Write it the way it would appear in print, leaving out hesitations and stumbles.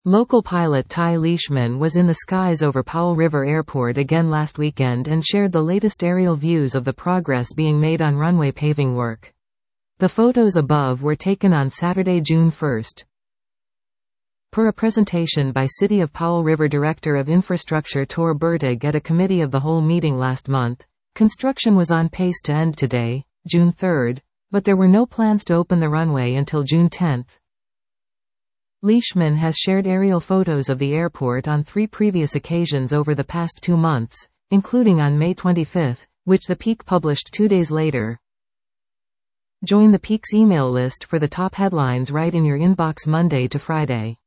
Local pilot Ty Leishman was in the skies over Powell River Airport again last weekend and shared the latest aerial views of the progress being made on runway paving work. The photos above were taken on Saturday, June 1. Per a presentation by City of Powell River Director of Infrastructure Tor Bertig at a Committee of the Whole meeting last month, construction was on pace to end today, June 3, but there were no plans to open the runway until June 10. Leishman has shared aerial photos of the airport on 3 previous occasions over the past 2 months, including on May 25, which the Peak published 2 days later. Join the Peak's email list for the top headlines right in your inbox Monday to Friday.